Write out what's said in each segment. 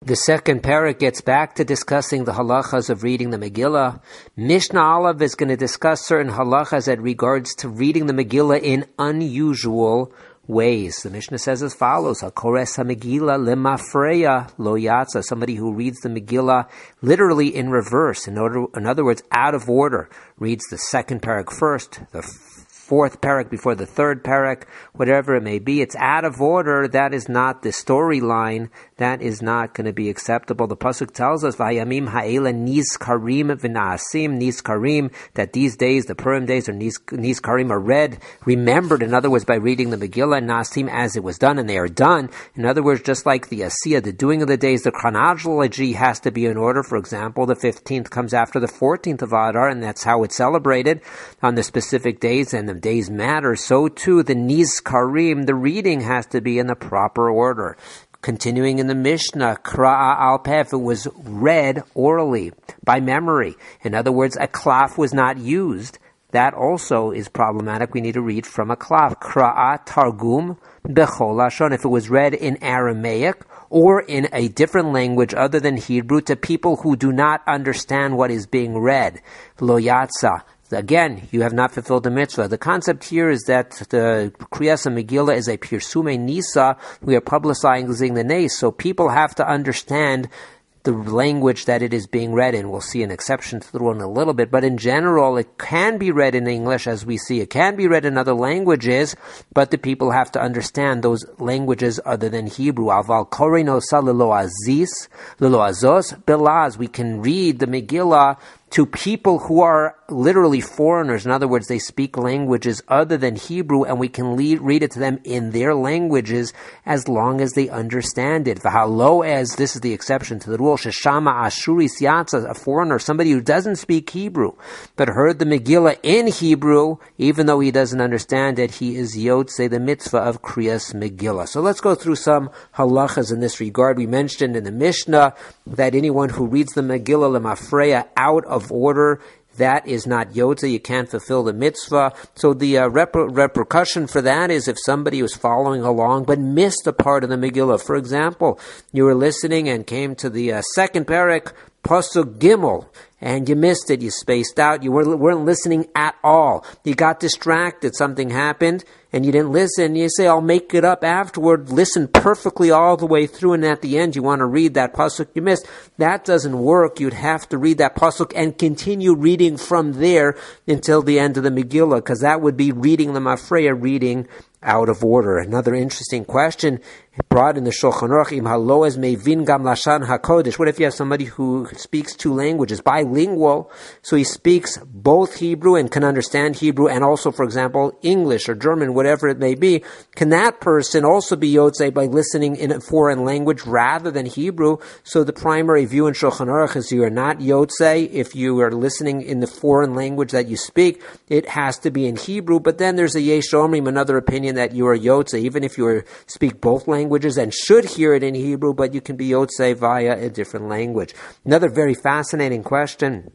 The second parak gets back to discussing the halachas of reading the Megillah. Mishnah Aleph is going to discuss certain halachas that regards to reading the Megillah in unusual ways. The Mishnah says as follows: HaKores HaMegillah lemafreya lo yatsa. Somebody who reads the Megillah literally in reverse, in other words, out of order, reads the second parak first, the fourth parak before the third parak, whatever it may be, it's out of order. That is not the storyline. That is not going to be acceptable. The pasuk tells us, "Vayamim ha'ela nizkarim v'naasim nizkarim," that these days, the Purim days, or nizkarim, are read, remembered. In other words, by reading the Megillah, naasim, as it was done, and they are done. In other words, just like the asiyah, the doing of the days, the chronology has to be in order. For example, the 15th comes after the 14th of Adar, and that's how it's celebrated on the specific days, and the days matter. So too, the nizkarim, the reading has to be in the proper order. Continuing in the Mishnah, kra'a al peh, if it was read orally, by memory. In other words, a klaf was not used. That also is problematic. We need to read from a klaf. Kra'a targum bechol lashon. If it was read in Aramaic or in a different language other than Hebrew to people who do not understand what is being read, lo yatsa. Again, you have not fulfilled the mitzvah. The concept here is that the Kriyas Megillah is a Pirsume Nisa. We are publicizing the Nes, so people have to understand the language that it is being read in. We'll see an exception to the rule in a little bit, but in general, it can be read in English, as we see. It can be read in other languages, but the people have to understand those languages other than Hebrew. Aval korino sa lelo azis, lelo azos belaz. We can read the Megillah to people who are literally foreigners. In other words, they speak languages other than Hebrew, and we can read it to them in their languages as long as they understand it. V'halo, as this is the exception to the rule, sheshama ashuri siyatza, a foreigner, somebody who doesn't speak Hebrew, but heard the Megillah in Hebrew, even though he doesn't understand it, he is yotze the mitzvah of Kriyas Megillah. So let's go through some halachas in this regard. We mentioned in the Mishnah that anyone who reads the Megillah lemafreya out of order, that is not yotze. You can't fulfill the mitzvah. So the repercussion for that is if somebody was following along but missed a part of the Megillah. For example, you were listening and came to the second parak, pasuk gimel, and you missed it, you spaced out, you weren't listening at all. You got distracted, something happened, and you didn't listen. You say, I'll make it up afterward. Listen perfectly all the way through, and at the end you want to read that pasuk you missed. That doesn't work. You'd have to read that pasuk and continue reading from there until the end of the Megillah, because that would be reading the Mafreya, reading out of order. Another interesting question brought in the Shulchan Aruch, im haloes mevin gam lashan hakodesh. What if you have somebody who speaks two languages, bilingual, so he speaks both Hebrew and can understand Hebrew and also, for example, English or German, whatever it may be? Can that person also be yotze by listening in a foreign language rather than Hebrew? So the primary view in Shulchan Aruch is you are not yotze if you are listening in the foreign language that you speak. It has to be in Hebrew, but then there's a yesh omrim, another opinion, that you are yotze even if you speak both languages and should hear it in Hebrew, but you can be yotze via a different language. Another very fascinating question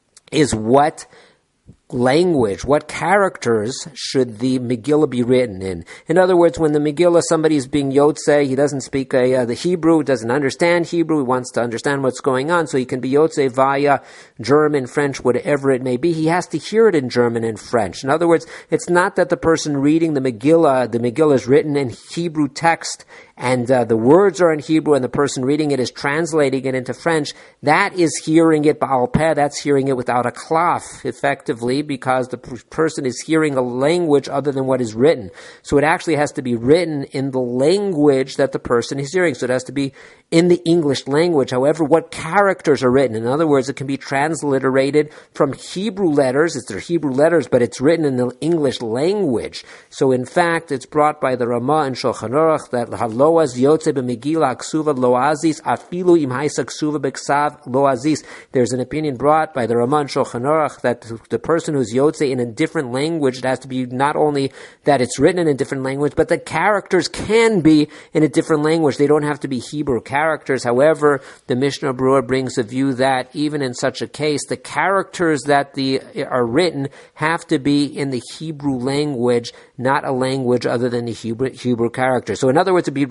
is what language, what characters should the Megillah be written in? In other words, when the Megillah, somebody is being yotze, he doesn't speak the Hebrew, doesn't understand Hebrew, he wants to understand what's going on, so he can be yotze via German, French, whatever it may be. He has to hear it in German and French. In other words, it's not that the person reading the Megillah is written in Hebrew text, and the words are in Hebrew, and the person reading it is translating it into French. That is hearing it ba'al peh, that's hearing it without a klaf, effectively, because the person is hearing a language other than what is written. So it actually has to be written in the language that the person is hearing. So it has to be in the English language. However, what characters are written? In other words, it can be transliterated from Hebrew letters. They're Hebrew letters, but it's written in the English language. So in fact, it's brought by the Ramah and Shulchan Aruch that haloaz yotze b'megillah aksuva lo azis afilu im haisa ksuva b'ksav lo azis. There's an opinion brought by the Ramah and Shulchan Aruch that the person who's yotze in a different language, it has to be not only that it's written in a different language, but the characters can be in a different language. They don't have to be Hebrew characters. However, the Mishnah Berurah brings a view that even in such a case, the characters that are written have to be in the Hebrew language, not a language other than the Hebrew character. So in other words, to be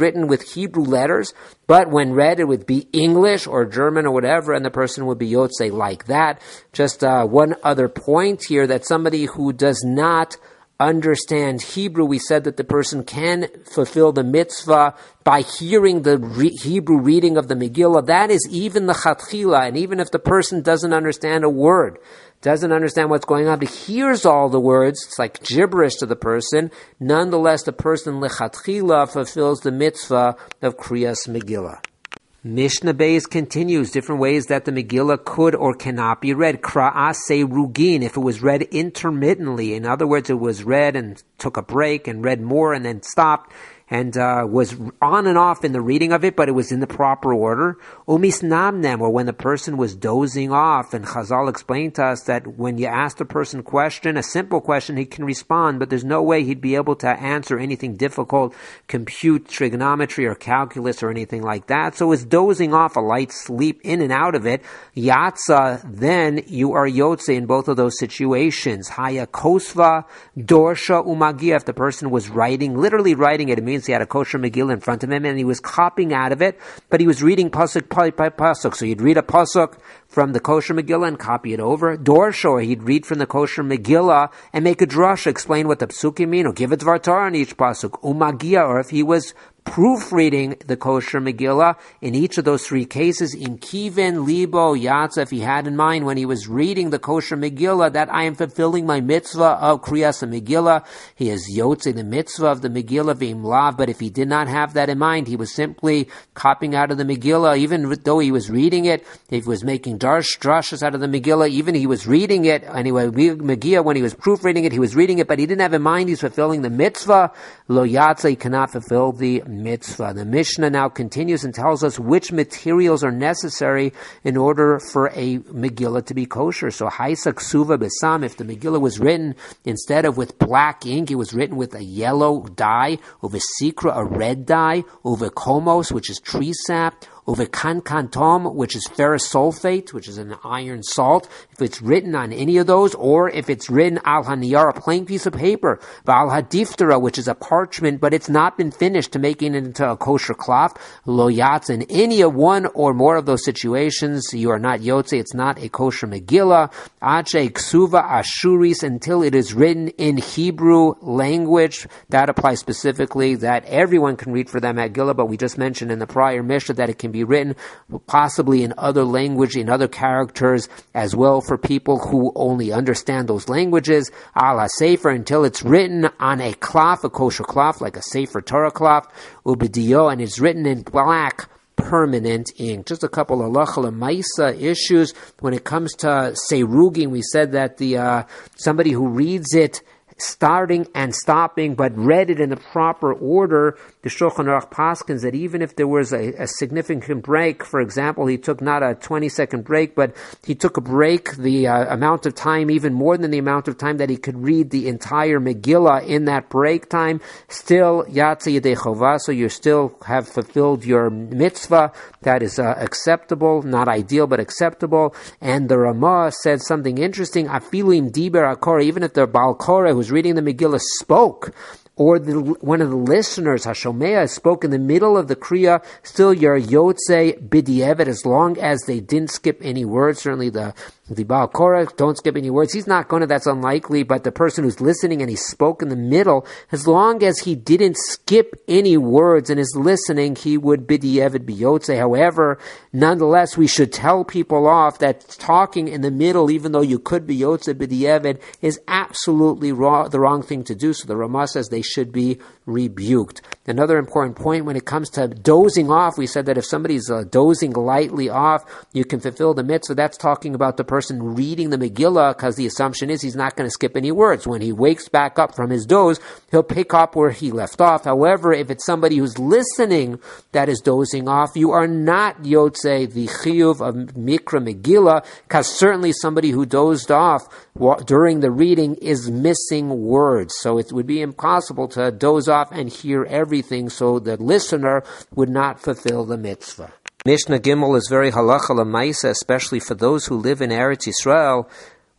written with Hebrew letters, but when read it would be English or German or whatever, and the person would be Yotzei like that. Just one other point here, that somebody who does not understand Hebrew, we said that the person can fulfill the mitzvah by hearing the Hebrew reading of the Megillah. That is even the Chatchila, and even if the person doesn't understand a word, doesn't understand what's going on, but hears all the words, it's like gibberish to the person, nonetheless the person lechatchila fulfills the mitzvah of Kriyas Megillah. Mishnah Beis continues different ways that the Megillah could or cannot be read. Kra'as seirugin, if it was read intermittently. In other words, it was read and took a break and read more and then stopped and was on and off in the reading of it, but it was in the proper order. Umisnamnem, or when the person was dozing off. And Chazal explained to us that when you ask the person a question, a simple question, he can respond, but there's no way he'd be able to answer anything difficult, compute trigonometry or calculus or anything like that. So it's dozing off, a light sleep in and out of it. Yatsa, then you are yotze in both of those situations. Haya kosva, dorsha umagia, if the person was writing, literally writing it means he had a kosher Megillah in front of him and he was copying out of it, but he was reading pasuk by pasuk. So he'd read a pasuk from the kosher Megillah and copy it over. Dorsha, or he'd read from the kosher Megillah and make a drasha, explain what the psukim mean, or give a dvar Torah on each pasuk. Umagia, or if he was proofreading the kosher Megillah, in each of those three cases, in kiven, libo, yatza, if he had in mind when he was reading the kosher Megillah that I am fulfilling my mitzvah of Kriyas Megillah, he is yotze the mitzvah of the Megillah v'imlav. But if he did not have that in mind, he was simply copying out of the Megillah, even though he was reading it, if he was making drashas out of the Megillah, even he was reading it, anyway, Megillah, when he was proofreading it, he was reading it, but he didn't have in mind he's fulfilling the mitzvah, lo yatza, he cannot fulfill the mitzvah. The Mishnah now continues and tells us which materials are necessary in order for a Megillah to be kosher. So, haisa ksuva besam, if the Megillah was written instead of with black ink, it was written with a yellow dye, over sikra, a red dye, over komos, which is tree sap, over kankantom, which is ferrous sulfate, which is an iron salt. If it's written on any of those, or if it's written al haniyar, a plain piece of paper, al hadiftara, which is a parchment, but it's not been finished to making it into a kosher cloth, lo yatz, in any of one or more of those situations, you are not yotze, it's not a kosher Megillah. Ache ksuva ashuris, until it is written in Hebrew language. That applies specifically that everyone can read for that Megillah, but we just mentioned in the prior Mishnah that it can be written possibly in other language, in other characters as well, for people who only understand those languages. Ala sefer, until it's written on a cloth, a kosher cloth, like a sefer Torah cloth, ubidio, and it's written in black permanent ink. Just a couple of halacha l'maisa issues when it comes to seirugin. We said that the somebody who reads it starting and stopping, but read it in the proper order, the Shulchan Aruch paskins that even if there was a significant break, for example, he took not a 20-second break, but he took a break, the amount of time, even more than the amount of time that he could read the entire Megillah in that break time, still, Yatsa Yedei Chovah, so you still have fulfilled your mitzvah. That is acceptable, not ideal, but acceptable. And the Ramah said something interesting, Afilim Diber Akora, even if the Baal Korah, who's reading the Megillah, spoke, or one of the listeners, Hashomea, spoke in the middle of the Kriya, still your Yotze B'di'evet, as long as they didn't skip any words. Certainly the Baal Korah, don't skip any words. He's not going to, that's unlikely, but the person who's listening and he spoke in the middle, as long as he didn't skip any words and is listening, he would B'di'evet be Yotze. However, nonetheless, we should tell people off that talking in the middle, even though you could be Yotze B'di'evet, is absolutely the wrong thing to do. So the Ramah says they should be rebuked. Another important point when it comes to dozing off, we said that if somebody's dozing lightly off, you can fulfill the mitzvah. That's talking about the person reading the Megillah, because the assumption is he's not going to skip any words. When he wakes back up from his doze, he'll pick up where he left off. However, if it's somebody who's listening that is dozing off, you are not yotze the chiyuv of mikra Megillah, because certainly somebody who dozed off during the reading is missing words. So it would be impossible to doze off and hear everything, so the listener would not fulfill the mitzvah. Mishnah Gimel is very halacha l'maisa, especially for those who live in Eretz Yisrael,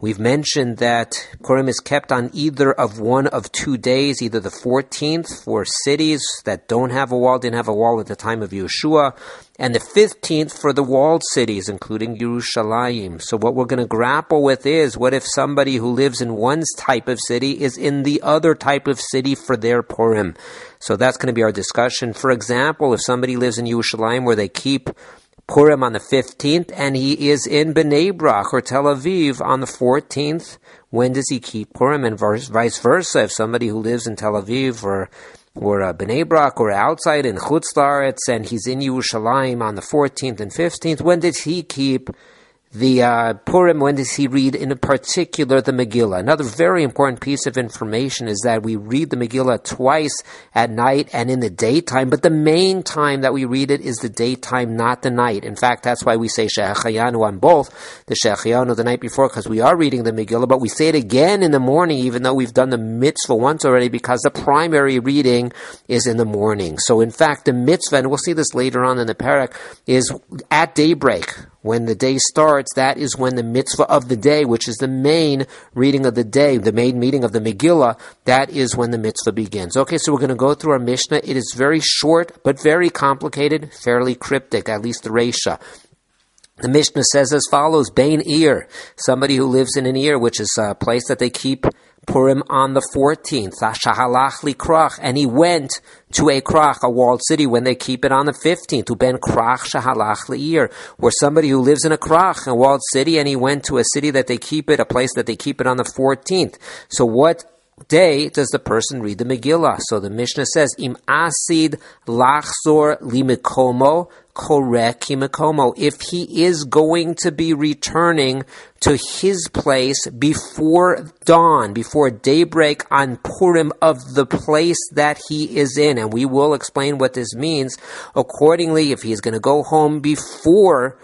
We've mentioned that Purim is kept on either of one of 2 days, either the 14th for cities that don't have a wall, didn't have a wall at the time of Yeshua, and the 15th for the walled cities, including Yerushalayim. So what we're going to grapple with is, what if somebody who lives in one type of city is in the other type of city for their Purim? So that's going to be our discussion. For example, if somebody lives in Yerushalayim where they keep Purim on the 15th, and he is in Bnei Brak or Tel Aviv on the 14th, when does he keep Purim? And vice versa, if somebody who lives in Tel Aviv or Bnei Brak or outside in Chutz La'aretz, and he's in Yerushalayim on the 14th and 15th, when does he keep the Purim? When does he read in particular the Megillah? Another very important piece of information is that we read the Megillah twice at night and in the daytime, but the main time that we read it is the daytime, not the night. In fact, that's why we say Shehechayanu on both, the Shehechayanu the night before, because we are reading the Megillah, but we say it again in the morning, even though we've done the mitzvah once already, because the primary reading is in the morning. So in fact, the mitzvah, and we'll see this later on in the parak, is at daybreak. When the day starts, that is when the mitzvah of the day, which is the main reading of the day, the main meeting of the Megillah, that is when the mitzvah begins. Okay, so we're going to go through our Mishnah. It is very short, but very complicated, fairly cryptic, at least the Reisha. The Mishnah says as follows: Bein Ir, somebody who lives in an Ir, which is a place that they keep Purim on the 14th, Shahalach li Krach, and he went to a Krach, a walled city, when they keep it on the 15th, Uben Krach Shahalach li'ir, or somebody who lives in a Krach, a walled city, and he went to a city that they keep it, a place that they keep it on the 14th. So what day does the person read the Megillah? So the Mishnah says, Im asid lachzor limikomo korek kimikomo. If he is going to be returning to his place before dawn, before daybreak on Purim of the place that he is in, and we will explain what this means. Accordingly, if he is going to go home before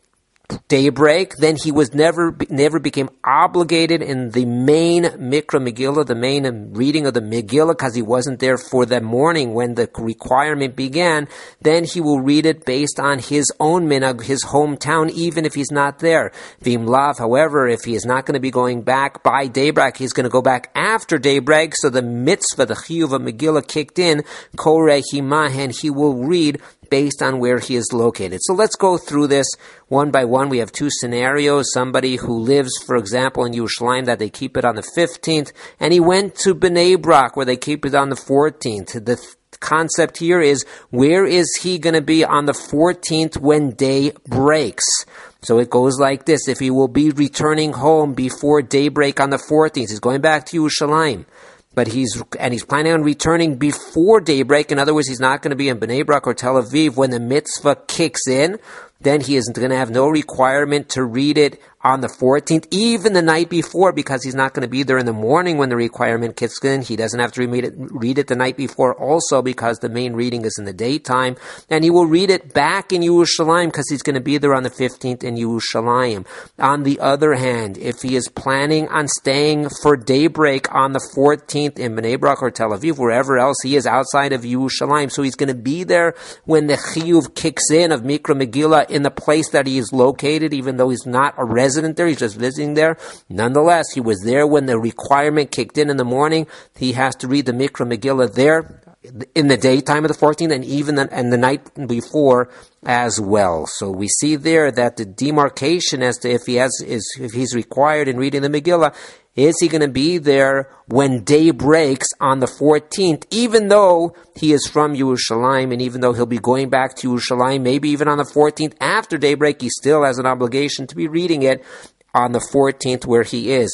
daybreak, then he was never became obligated in the main Mikra Megillah, the main reading of the Megillah, because he wasn't there for the morning when the requirement began. Then he will read it based on his own minhag, his hometown, even if he's not there. V'im lav, however, if he is not going to be going back by daybreak, he's going to go back after daybreak, so the mitzvah, the chiyuv of Megillah kicked in, koreh himahen, he will read based on where he is located. So let's go through this one by one. We have two scenarios. Somebody who lives, for example, in Yerushalayim, that they keep it on the 15th, and he went to Bnei Brak, where they keep it on the 14th. The concept here is, where is he going to be on the 14th when day breaks? So it goes like this. If he will be returning home before daybreak on the 14th, he's going back to Yerushalayim, but he's planning on returning before daybreak. In other words, he's not going to be in Bnei Brak or Tel Aviv when the mitzvah kicks in. Then he isn't going to have no requirement to read it on the 14th, even the night before, because he's not going to be there in the morning when the requirement kicks in. He doesn't have to read it the night before also, because the main reading is in the daytime. And he will read it back in Yerushalayim, because he's going to be there on the 15th in Yerushalayim. On the other hand, if he is planning on staying for daybreak on the 14th in Bnei Brak or Tel Aviv, wherever else he is outside of Yerushalayim, so he's going to be there when the chiyuv kicks in of Mikra Megillah in the place that he is located, even though he's not a resident there, he's just visiting there. Nonetheless, he was there when the requirement kicked in the morning. He has to read the Mikra Megillah there in the daytime of the 14th, and even the night before as well. So we see there that the demarcation as to if he's required in reading the Megillah, is he going to be there when day breaks on the 14th, even though he is from Yerushalayim, and even though he'll be going back to Yerushalayim, maybe even on the 14th after daybreak, he still has an obligation to be reading it on the 14th where he is.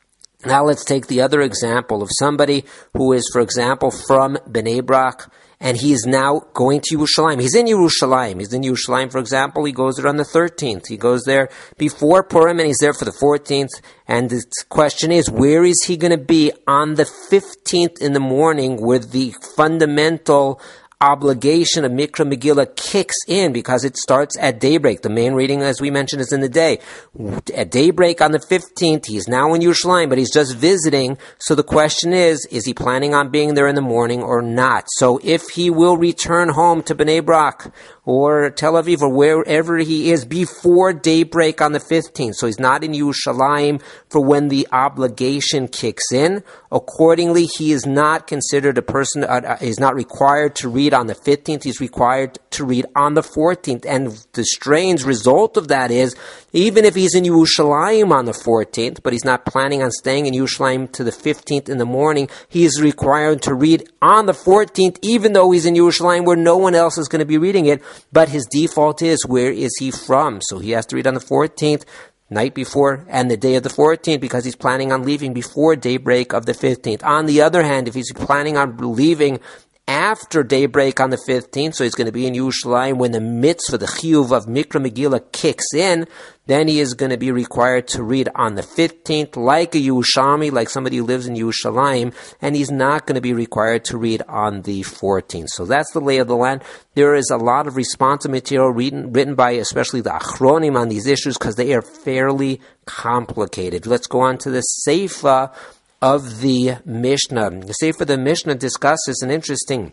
Now let's take the other example of somebody who is, for example, from Bnei Brak, and he is now going to Yerushalayim. He's in Yerushalayim, for example. He goes there on the 13th. He goes there before Purim, and he's there for the 14th. And the question is, where is he going to be on the 15th in the morning, where the fundamental obligation of Mikra Megillah kicks in, because it starts at daybreak. The main reading, as we mentioned, is in the day. At daybreak on the 15th, he's now in Yerushalayim, but he's just visiting. So the question is he planning on being there in the morning or not? So if he will return home to Bnei Brak or Tel Aviv or wherever he is before daybreak on the 15th. So he's not in Yerushalayim for when the obligation kicks in. Accordingly, he is not considered a person, he's not required to read on the 15th, he's required to read on the 14th. And the strange result of that is, even if he's in Yerushalayim on the 14th, but he's not planning on staying in Yerushalayim to the 15th in the morning, he is required to read on the 14th, even though he's in Yerushalayim where no one else is going to be reading it. But his default is, where is he from? So he has to read on the 14th, night before, and the day of the 14th, because he's planning on leaving before daybreak of the 15th. On the other hand, if he's planning on leaving after daybreak on the 15th, so he's going to be in Yerushalayim when the mitzvah, the chiyuv of Mikra Megillah kicks in, then he is going to be required to read on the 15th, like a Yerushalmi, like somebody who lives in Yerushalayim, and he's not going to be required to read on the 14th. So that's the lay of the land. There is a lot of responsive material written by especially the Achronim on these issues, because they are fairly complicated. Let's go on to the Seifa of the Mishnah. The Sefer of the Mishnah discusses an interesting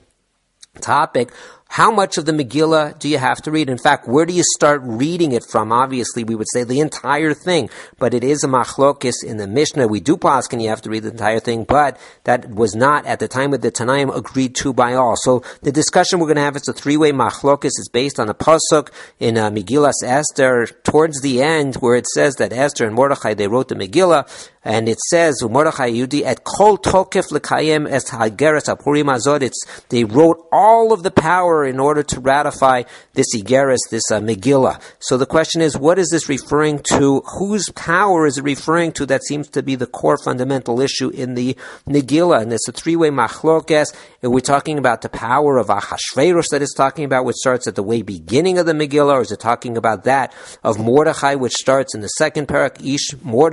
topic. How much of the Megillah do you have to read? In fact, where do you start reading it from? Obviously, we would say the entire thing, but it is a machlokis in the Mishnah. We do paskin you have to read the entire thing, but that was not, at the time of the Tanaim, agreed to by all. So the discussion we're going to have is a three-way machlokis. It's based on a pasuk in Megillas Esther, towards the end, where it says that Esther and Mordechai, they wrote the Megillah, and it says, Mordechai Yudi, et kol tokef lekayem es hageres apurim azod. They wrote all of the power in order to ratify this Igeres, this Megillah. So the question is, what is this referring to? Whose power is it referring to? That seems to be the core fundamental issue in the Megillah. And it's a three-way machlokes. And we're talking about the power of Achashverosh that it's talking about, which starts at the way beginning of the Megillah, or is it talking about that of Mordechai, which starts in the second parak, Ish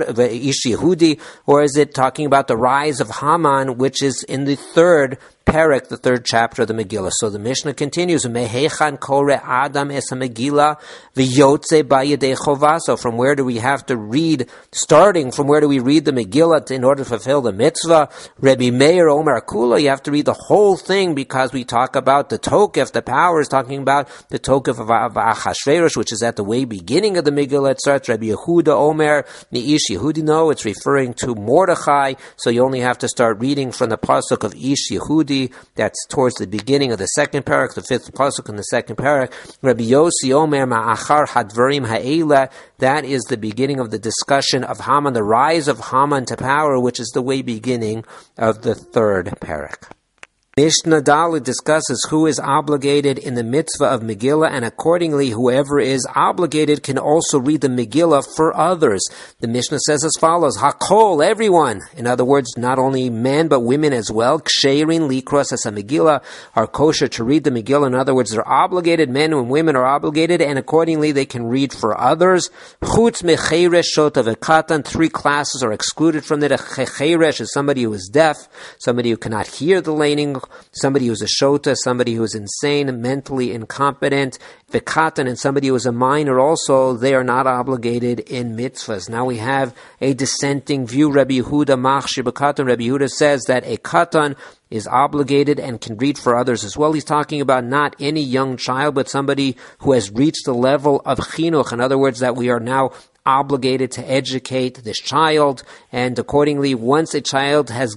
Yehudi, or is it talking about the rise of Haman, which is in the third Perek, the third chapter of the Megillah? So the Mishnah continues, Mehechan kore Adam es Megillah v'yotze ba'yedei chovah. So from where do we have to read, starting from where do we read the Megillah in order to fulfill the mitzvah? Rebbe Meir Omer Kula, you have to read the whole thing, because we talk about the Tokef, the power is talking about the Tokef of Achashverosh, which is at the way beginning of the Megillah. It starts, Rebbe Yehuda Omer, Ni'ish Yehudi, no, it's referring to Mordechai, so you only have to start reading from the pasuk of Ish Yehudi. That's towards the beginning of the second parak, the fifth pasuk in the second parak. Rabbi Yossi Omer Ma'achar Hadvarim Ha'ela. That is the beginning of the discussion of Haman, the rise of Haman to power, which is the way beginning of the third parak. Mishnah Dalet discusses who is obligated in the mitzvah of Megillah, and accordingly, whoever is obligated can also read the Megillah for others. The Mishnah says as follows, Hakol, everyone. In other words, not only men, but women as well. Ksherin likros as a Megillah are kosher to read the Megillah. In other words, they're obligated, men and women are obligated, and accordingly, they can read for others. Chutz mecheresh shota v'katan, three classes are excluded from it. A cheresh is somebody who is deaf, somebody who cannot hear the laning, somebody who's a shota, somebody who is insane, mentally incompetent, v'katan, and somebody who is a minor also, they are not obligated in mitzvahs. Now we have a dissenting view. Rabbi Yehuda machshir b'katan. Rabbi Yehuda says that a katan is obligated and can read for others as well. He's talking about not any young child, but somebody who has reached the level of chinuch. In other words, that we are now obligated to educate this child, and accordingly, once a child has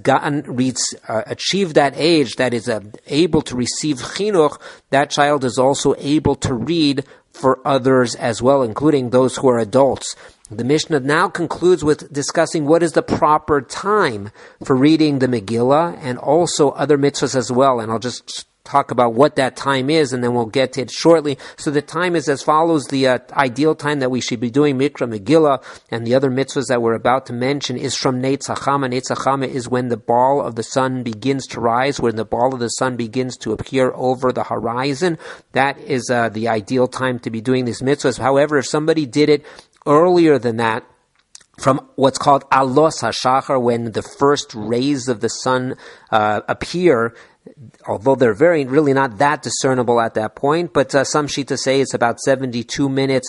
achieved that age that is able to receive chinuch, that child is also able to read for others as well, including those who are adults. The Mishnah now concludes with discussing what is the proper time for reading the Megillah and also other mitzvahs as well, and I'll just talk about what that time is, and then we'll get to it shortly. So the time is as follows. The ideal time that we should be doing Mikra Megillah and the other mitzvahs that we're about to mention is from Neitz HaChama. Neitz HaChama is when the ball of the sun begins to rise, when the ball of the sun begins to appear over the horizon. That is the ideal time to be doing these mitzvahs. However, if somebody did it earlier than that, from what's called Alos HaShachar, when the first rays of the sun appear, although they're really not that discernible at that point, but some Shita say it's about 72 minutes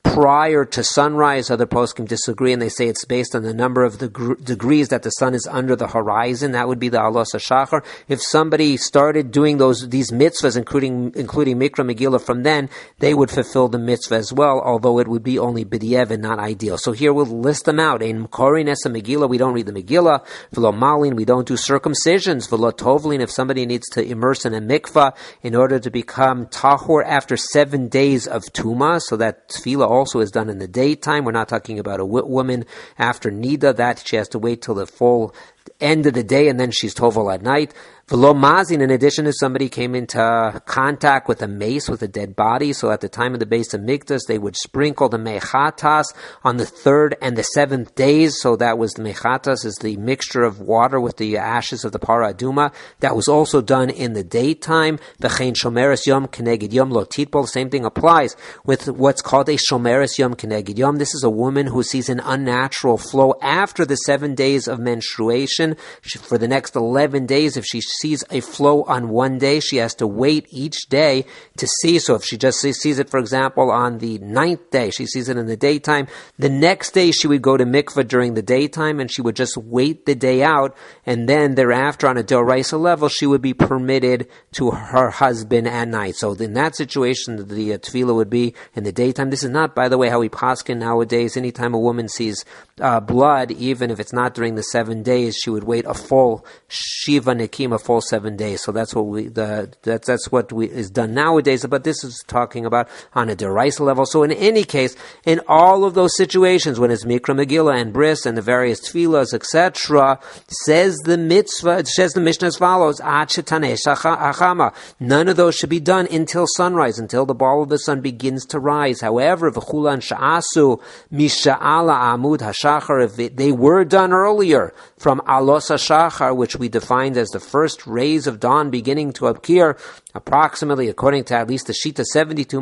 prior to sunrise. Other poskim disagree, and they say it's based on the number of the degrees that the sun is under the horizon. That would be the alos hashachar. If somebody started doing these mitzvahs, including Mikra Megillah, from then, they would fulfill the mitzvah as well, although it would be only b'di'ev and not ideal. So here we'll list them out. In Korin Esa Megillah, we don't read the Megillah. V'lo Malin, we don't do circumcisions. V'lo Tovlin, if somebody needs to immerse in a mikvah in order to become tahor after 7 days of Tuma, so that tefillah also is done in the daytime. We're not talking about a woman after Nida, that she has to wait till the full end of the day and then she's tovel at night. V'lo mazin, in addition, if somebody came into contact with a mace, with a dead body, so at the time of the Beis Hamikdash, they would sprinkle the mechatas on the 3rd and the 7th days. So that was the mechatas, is the mixture of water with the ashes of the para aduma. That was also done in the daytime. V'chein shomeres yom keneged yom lo titbol. Same thing applies with what's called a shomeres yom keneged yom. This is a woman who sees an unnatural flow after the 7 days of menstruation. For the next 11 days, if she sees a flow on one day, she has to wait each day to see. So if she just sees it, for example, on the 9th day, she sees it in the daytime, the next day she would go to mikveh during the daytime and she would just wait the day out, and then thereafter on a doraisa level she would be permitted to her husband at night. So in that situation, the tefillah would be in the daytime. This is not, by the way, how we paskin nowadays. Anytime a woman sees blood, even if it's not during the 7 days, she would wait a full Shiva Nikim, a full 7 days. So that's what that's what is done nowadays. But this is talking about on a deraisa level. So in any case, in all of those situations, when it's Mikra Megillah and Bris and the various tefillahs, etc., says the mitzvah, says the Mishnah as follows: Ad shetaneh achama. None of those should be done until sunrise, until the ball of the sun begins to rise. However, v'chulan sha'asu misha'ala amud hashachar, if they were done earlier from alos hashachar, which we defined as the first rays of dawn beginning to appear, approximately, according to at least the Shita, 72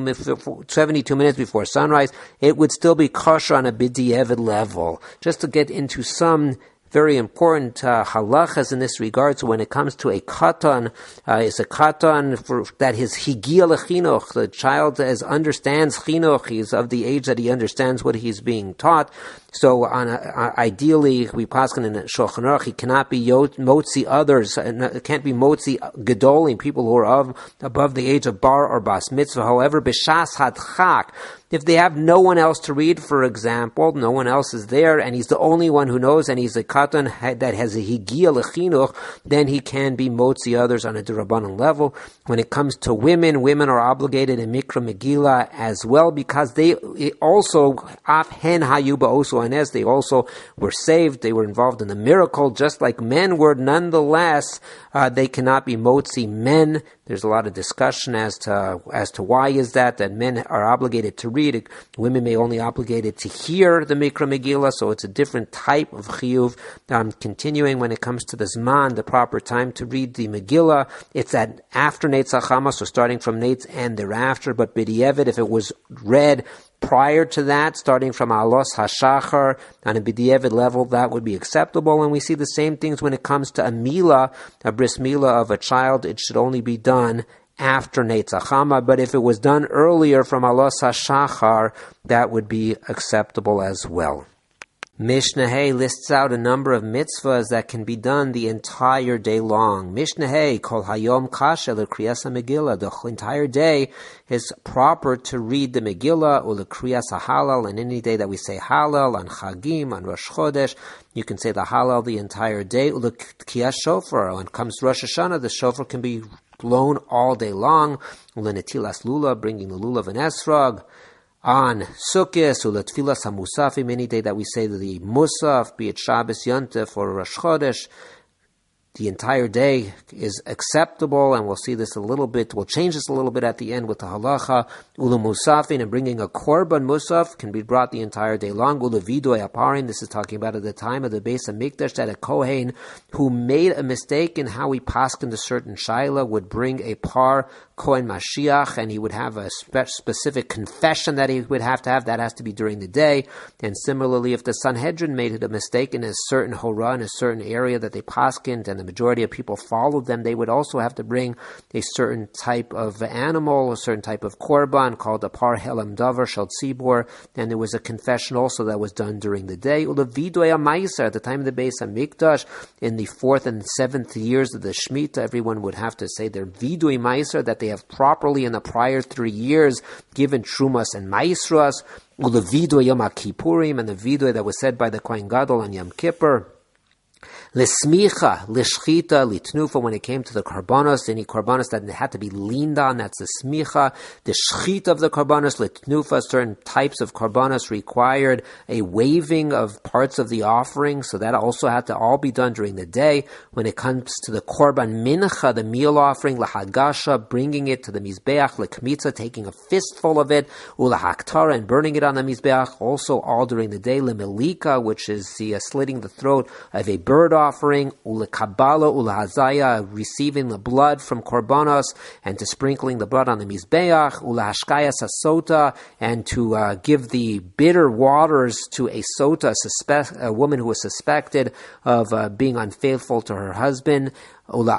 minutes before sunrise, it would still be kosher on a b'di'evid level. Just to get into some very important halachas in this regard. So when it comes to a katan, is a katan that his higia lechinuch, the child understands chinuch, he's of the age that he understands what he's being taught. So ideally, we paskin in Shulchan Aruch, he cannot be motzi others, it can't be motzi gedolim, people who are above the age of bar or bas mitzvah. However, b'shas hadchak, if they have no one else to read, for example, no one else is there, and he's the only one who knows, and he's a katan that has a higia lechinuch, then he can be motzi others on a d'Rabbanan level. When it comes to women are obligated in Mikra Megillah as well, because they also, af hen hayu ba'osu anes, they also were saved, they were involved in the miracle, just like men were. Nonetheless, they cannot be motzi men. There's a lot of discussion as to why is that men are obligated to read. Women may only obligated to hear the Mikra Megillah, so it's a different type of chiyuv. Continuing, when it comes to the zman, the proper time to read the Megillah, it's at after Neitz HaChama, so starting from Neitz and thereafter, but b'di'evid, if it was read prior to that, starting from alos hashachar on a b'di'evid level, that would be acceptable. And we see the same things when it comes to a milah, a bris milah of a child. It should only be done after Neitz HaChama, but if it was done earlier from alos hashachar, that would be acceptable as well. Mishnah Hay lists out a number of mitzvahs that can be done the entire day long. Mishnah Hay, kol hayom kasha l'kriyas Megillah. The entire day is proper to read the Megillah, or l'kriyas halal, and any day that we say halal, on Chagim, on Rosh Chodesh, you can say the halal the entire day. L'kriyas shofar, when it comes to Rosh Hashanah, the shofar can be blown all day long. L'netilas lulav, bringing the lulav and esrog. On Sukkot, u'letfilas hamusafim, any day that we say the musaf, be it Shabbos, Yontef, or Rosh Chodesh, the entire day is acceptable, and we'll see this a little bit, we'll change this a little bit at the end with the halacha. Ulu musafin, and bringing a korban musaf can be brought the entire day long. Ulu vidoy aparin, this is talking about at the time of the Beis Hamikdash, that a kohen who made a mistake in how he paskined a certain shaila would bring a par Kohen Mashiach, and he would have a specific confession that he would have to have. That has to be during the day. And similarly, if the Sanhedrin made a mistake in a certain Horah, in a certain area that they paskind, and the majority of people followed them, they would also have to bring a certain type of animal, a certain type of korban called a par helam davar shel tzibor, and there was a confession also that was done during the day. Ulevidoy Ma'aser, at the time of the Beis Hamikdash, in the 4th and 7th years of the Shemitah, everyone would have to say their Vidoy Ma'aser, that they have properly in the prior 3 years given Trumas and Ma'asras. Ulevidoy Yom HaKippurim, and the Vidoy that was said by the Kohen Gadol on Yom Kippur. L'smicha, l'shchita, l'tnufa, when it came to the karbanos, any karbanos that had to be leaned on, that's the smicha. The shchita of the karbanos, l'tnufa, certain types of karbanos required a waving of parts of the offering, so that also had to all be done during the day. When it comes to the korban mincha, the meal offering, l'hagasha, bringing it to the mizbeach, l'kmitza, taking a fistful of it, u'lahaktara, and burning it on the mizbeach, also all during the day, l'melika, which is the slitting the throat of a bird offering, ulekabala, ulahazaya, receiving the blood from korbanos, and to sprinkling the blood on the mizbeach, ulahashkaya sasota, and to give the bitter waters to a sota, a woman who was suspected of being unfaithful to her husband. Ula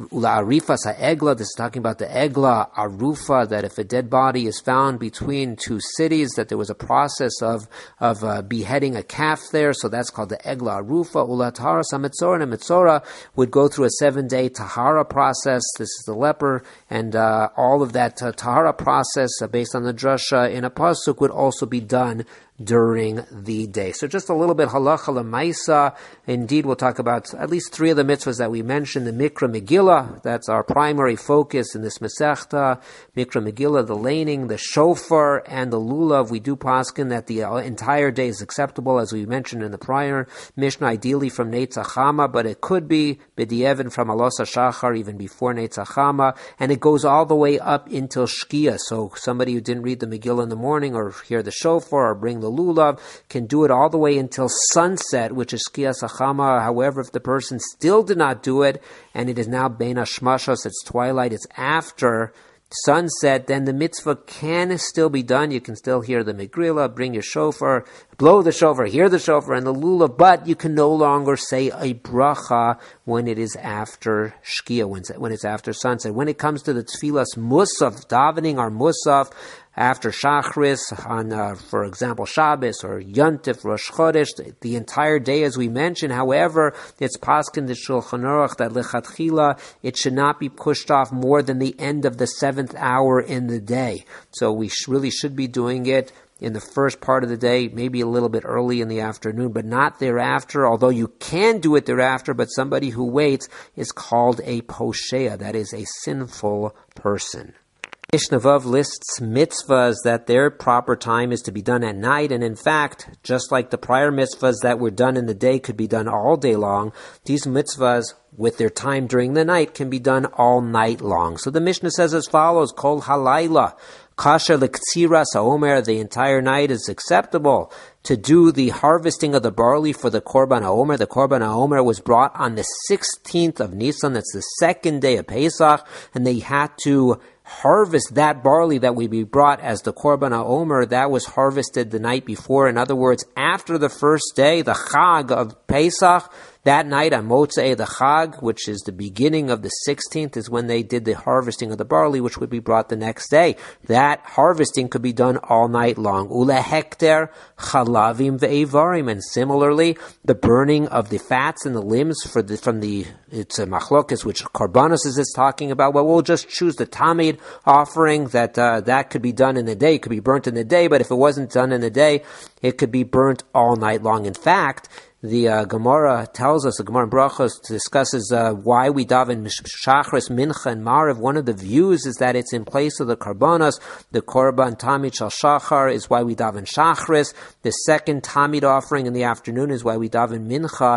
arifa sa egla, this is talking about the egla arufa, that if a dead body is found between two cities, that there was a process of beheading a calf there, so that's called the egla arufa. Ula tahara sa metzora, and a metzora would go through a 7-day tahara process. This is the leper, and all of that tahara process, based on the drasha in a pasuk, would also be done during the day. So just a little bit halacha lemaisa. Indeed, we'll talk about at least 3 of the mitzvahs that we mentioned. The Mikra Megillah, that's our primary focus in this Masechta. Mikra Megillah, the laning, the shofar, and the lulav. We do paskin that the entire day is acceptable, as we mentioned in the prior Mishnah, ideally from Netzach Chama, but it could be b'di'evin from Alos HaShachar, even before Netzach Chama, and it goes all the way up until Shkia. So somebody who didn't read the Megillah in the morning, or hear the shofar, or bring the lulav, can do it all the way until sunset, which is Shkias HaChama. However, if the person still did not do it, and it is now Bein HaShmashos, it's twilight, it's after sunset, then the mitzvah can still be done. You can still hear the Megillah, bring your shofar, blow the shofar, hear the shofar and the lulav, but you can no longer say a bracha when it is after Shkia, when it's after sunset. When it comes to the tefillas musaf, davening our musaf, after Shachris, on, for example, Shabbos or Yontif, Rosh Chodesh, the entire day, as we mentioned. However, it's paskin the Shulchan Aruch that lechatchila, it should not be pushed off more than the end of the 7th hour in the day. So we really should be doing it in the first part of the day, maybe a little bit early in the afternoon, but not thereafter, although you can do it thereafter, but somebody who waits is called a poshea, that is a sinful person. Mishnah Vav lists mitzvahs that their proper time is to be done at night, and in fact, just like the prior mitzvahs that were done in the day could be done all day long, these mitzvahs with their time during the night can be done all night long. So the Mishnah says as follows, Kol halayla, kasher lektsira saomer, the entire night is acceptable to do the harvesting of the barley for the Korban HaOmer. The Korban HaOmer was brought on the 16th of Nisan, that's the 2nd day of Pesach, and they had to harvest that barley that would be brought as the Korban HaOmer. That was harvested the night before. In other words, after the first day, the Chag of Pesach, that night on Motzei the Chag, which is the beginning of the 16th, is when they did the harvesting of the barley, which would be brought the next day. That harvesting could be done all night long. Ule hekter chalavim ve'evarim, and similarly, the burning of the fats and the limbs it's a machlokes, which Karbanos is talking about. Well, we'll just choose the Tamid offering, that could be done in the day, it could be burnt in the day, but if it wasn't done in the day, it could be burnt all night long. In fact, the Gemara tells us, the Gemara in Brachos discusses why we daven Shachris, Mincha, and Mariv. One of the views is that it's in place of the Karbanos. The Korban Tamid Shal Shachar is why we daven Shachris. The second Tamid offering in the afternoon is why we daven Mincha.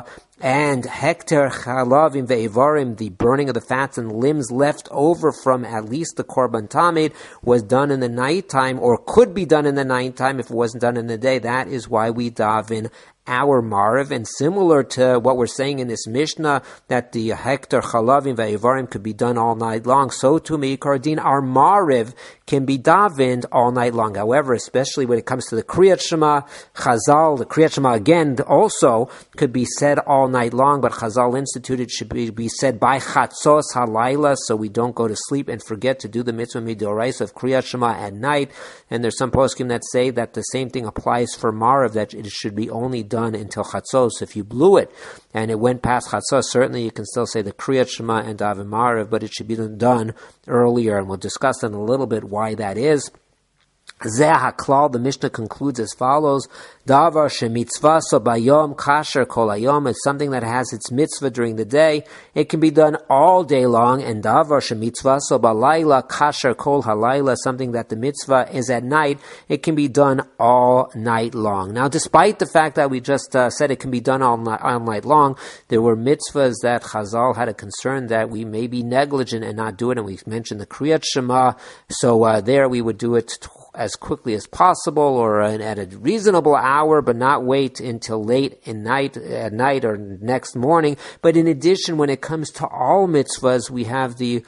and hekter chalavim ve'ivarim, the burning of the fats and limbs left over from at least the korban tamid, was done in the nighttime, or could be done in the nighttime if it wasn't done in the day. That is why we daven our Mariv, and similar to what we're saying in this Mishnah, that the hekter chalavim ve'ivarim could be done all night long, so to Meikar Din, our Mariv can be davened all night long. However, especially when it comes to the Kriyat Shema, Chazal, the Kriyat Shema again also could be said all night long, but Chazal instituted should be said by Chatzos Halayla, so we don't go to sleep and forget to do the mitzvah midoraisa of Kriyat Shema at night. And there's some poskim that say that the same thing applies for Mariv, that it should be only done until Chatzos. If you blew it and it went past Chatzos, certainly you can still say the Kriyat Shema and daven Mariv, but it should be done earlier, and we'll discuss in a little bit why that is. Zeh HaKlal, the Mishnah concludes as follows: Davar shemitzvaso bayom kasher kol hayom, is something that has its mitzvah during the day. It can be done all day long. And davar shemitzvaso balayla kasher kol halayla, something that the mitzvah is at night. It can be done all night long. Now, despite the fact that we just said it can be done all night long, there were mitzvahs that Chazal had a concern that we may be negligent and not do it. And we mentioned the Kriyat Shema. So there we would do it as quickly as possible, or at a reasonable hour, but not wait until late at night or next morning. But in addition, when it comes to all mitzvahs, we have the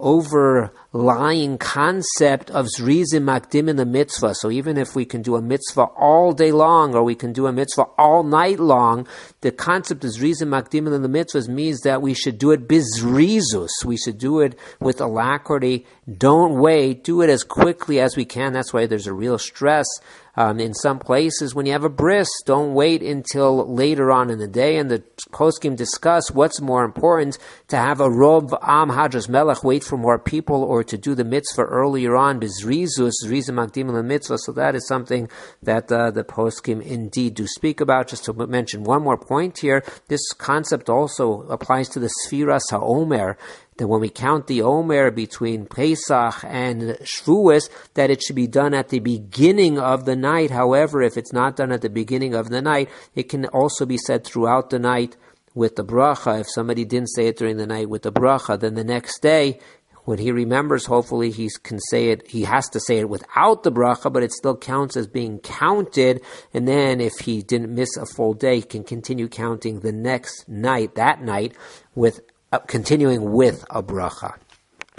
overlying concept of zrizim makdim in the mitzvah. So even if we can do a mitzvah all day long, or we can do a mitzvah all night long, the concept of zrizim makdim in the mitzvahs means that we should do it bizrizus. We should do it with alacrity. Don't wait. Do it as quickly as we can. That's why there's a real stress in some places when you have a bris. Don't wait until later on in the day. And the poskim discuss what's more important, to have a rov am hadras melech, wait for more people, or to do the mitzvah earlier on, bizrizus, zrizim makdim the mitzvah. So that is something that the poskim indeed do speak about. Just to mention one more point here, this concept also applies to the Sfiras HaOmer, that when we count the Omer between Pesach and Shavuos, that it should be done at the beginning of the night. However, if it's not done at the beginning of the night, it can also be said throughout the night with the bracha. If somebody didn't say it during the night with the bracha, then the next day, when he remembers, hopefully he can say it. He has to say it without the bracha, but it still counts as being counted. And then if he didn't miss a full day, he can continue counting the next night, that night, with continuing with a bracha.